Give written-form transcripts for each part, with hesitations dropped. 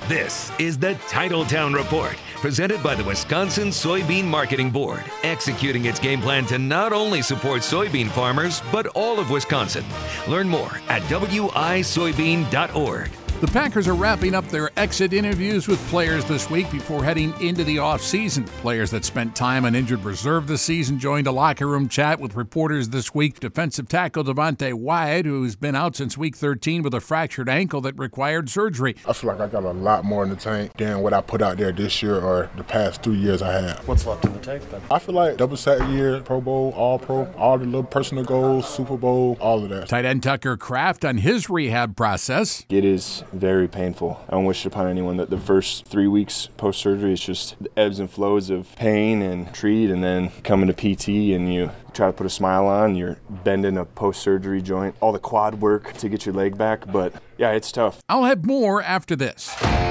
This is the Titletown Report, presented by the Wisconsin Soybean Marketing Board, executing its game plan to not only support soybean farmers, but all of Wisconsin. Learn more at wisoybean.org. The Packers are wrapping up their exit interviews with players this week before heading into the offseason. Players that spent time on injured reserve this season joined a locker room chat with reporters this week. Defensive tackle Devontae Wyatt, who's been out since week 13 with a fractured ankle that required surgery. I feel like I got a lot more in the tank than what I put out there this year or the past 2 years I have. What's left in the tank then? I feel like double sack year, Pro Bowl, All-Pro, all the little personal goals, Super Bowl, all of that. Tight end Tucker Kraft on his rehab process. It is very painful. I don't wish it upon anyone that the first 3 weeks post-surgery is just the ebbs and flows of pain and treat, and then coming to PT and you try to put a smile on, you're bending a post-surgery joint, all the quad work to get your leg back, but yeah, it's tough. I'll have more after this.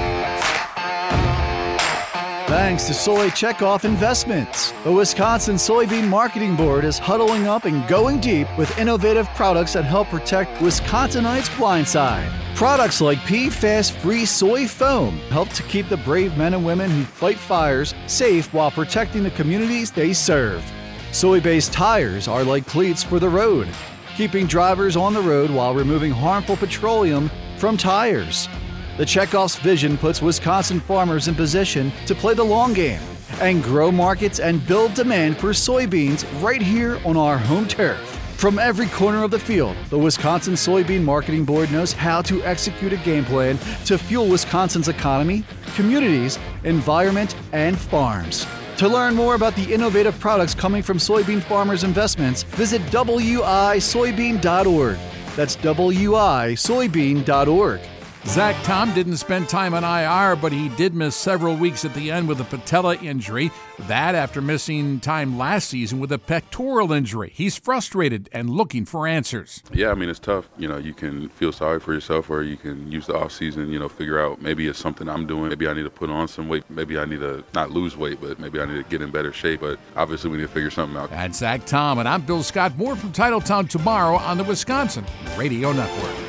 Thanks to Soy Checkoff Investments. The Wisconsin Soybean Marketing Board is huddling up and going deep with innovative products that help protect Wisconsinites' blind side. Products like PFAS-free soy foam help to keep the brave men and women who fight fires safe while protecting the communities they serve. Soy-based tires are like cleats for the road, keeping drivers on the road while removing harmful petroleum from tires. The Checkoff's vision puts Wisconsin farmers in position to play the long game and grow markets and build demand for soybeans right here on our home turf. From every corner of the field, the Wisconsin Soybean Marketing Board knows how to execute a game plan to fuel Wisconsin's economy, communities, environment, and farms. To learn more about the innovative products coming from soybean farmers' investments, visit wisoybean.org. That's wisoybean.org. Zach Tom didn't spend time on IR, but he did miss several weeks at the end with a patella injury. That after missing time last season with a pectoral injury. He's frustrated and looking for answers. Yeah, I mean, it's tough. You know, you can feel sorry for yourself, or you can use the offseason, figure out maybe it's something I'm doing. Maybe I need to put on some weight. Maybe I need to not lose weight, but maybe I need to get in better shape. But obviously we need to figure something out. That's Zach Tom, and I'm Bill Scott. More from Titletown tomorrow on the Wisconsin Radio Network.